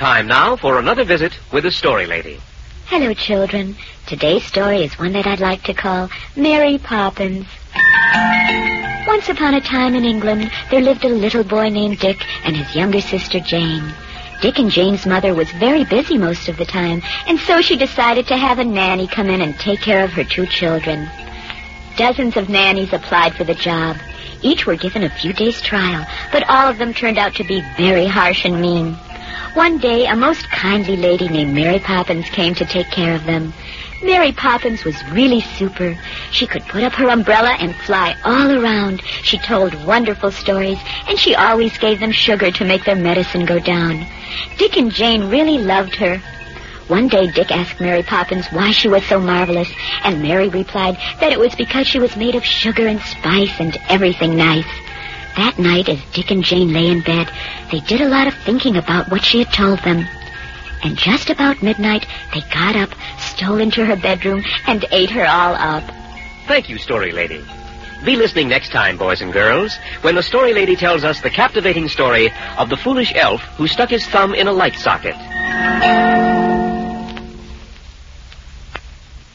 Time now for another visit with the Story Lady. Hello, children. Today's story is one that I'd like to call Mary Poppins. Once upon a time in England, there lived a little boy named Dick and his younger sister Jane. Dick and Jane's mother was very busy most of the time, and so she decided to have a nanny come in and take care of her two children. Dozens of nannies applied for the job. Each were given a few days' trial, but all of them turned out to be very harsh and mean. One day, a most kindly lady named Mary Poppins came to take care of them. Mary Poppins was really super. She could put up her umbrella and fly all around. She told wonderful stories, and she always gave them sugar to make their medicine go down. Dick and Jane really loved her. One day, Dick asked Mary Poppins why she was so marvelous, and Mary replied that it was because she was made of sugar and spice and everything nice. That night, as Dick and Jane lay in bed, they did a lot of thinking about what she had told them. And just about midnight, they got up, stole into her bedroom, and ate her all up. Thank you, Story Lady. Be listening next time, boys and girls, when the Story Lady tells us the captivating story of the foolish elf who stuck his thumb in a light socket.